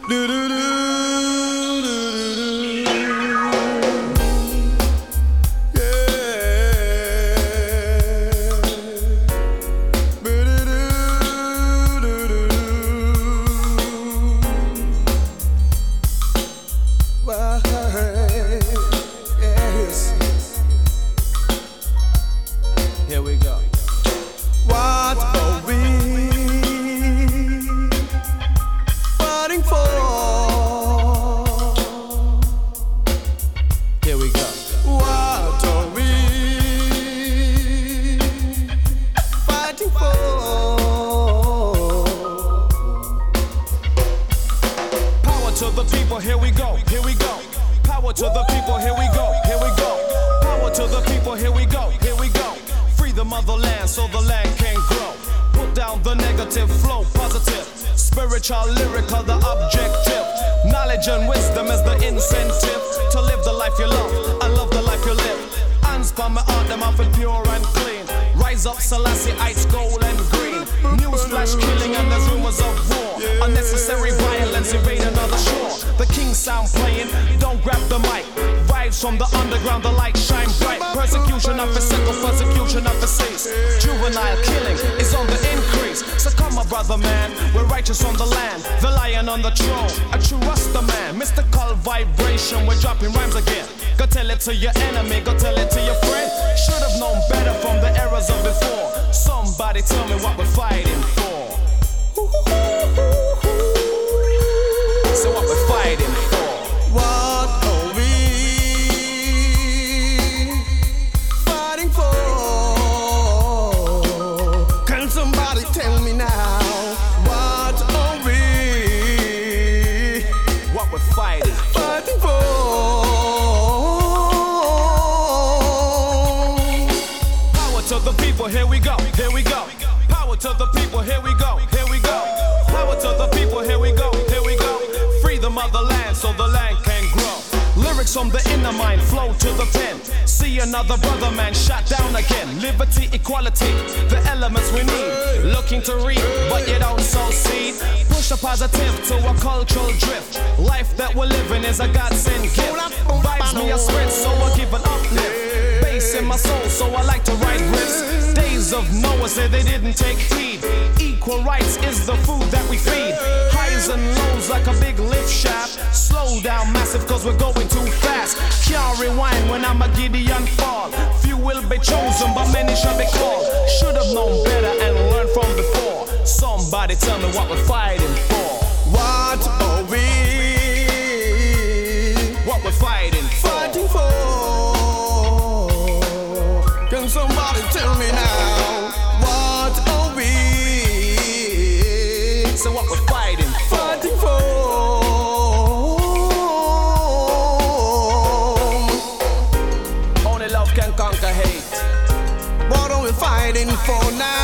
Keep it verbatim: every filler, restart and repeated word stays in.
Do do do do do do. Yeah. Do do do do do do. Why? Yes. Here we go. What are we fighting for? Here we go. What are we fighting for? Power to the people, here we go, here we go. Power to the people, here we go, here we go. Power to the people, here we go, here we go. Free the motherland so the land can grow. Put down the negative, flow positive. Spiritual, lyrical, the objective. Knowledge and wisdom is the incentive to live the life you love. I love the life you live. Hands palm my heart, them off and pure and clean. Rise up, Selassie, ice, gold and green. Newsflash killing and there's rumors of war. Unnecessary violence invade another shore. The king sound playing, don't grab the mic. Vibes from the underground, the light shine bright. Persecution of the circle, persecution of the cease. Juvenile killing is on the increase. So come my brother man, we're righteous on the land. The lion on the throne, a true Rasta man. Mystical vibration, we're dropping rhymes again. Go tell it to your enemy, go tell it to your friend. Should have known better from the errors of before. Somebody tell me what we're fighting for. So what we're fighting for? What are we fighting for? Can somebody tell me now? What are we What we're fighting for? fighting for? Power to the people, here we go, here we go. Power to the people, here we go, here we go. Power to the people, here we go, here we go. Free the motherland so the land can grow. Lyrics from the inner mind flow to the pen. See another brother man shot down again. Liberty, equality, the elements we need. Looking to read, but you don't sow seed. Push a positive to a cultural drift. Life that we're living is a godsend gift. Vibes me a spread, so I give an uplift. Bass in my soul, so I like to write riffs. Days of Noah said they didn't take heed. Equal rights is the food that we feed. Highs and lows like a big lift shaft. Slow down massive cause we're going too fast. Can't rewind when I'm a Gideon fall. Few will be chosen but many shall be called. Should have known better and learned from before. Somebody tell me what we're fighting for. What are we What we're fighting for? fighting for? Can somebody tell me now? What are we So what we're fighting for? fighting for? Only love can conquer hate. What are we fighting for now?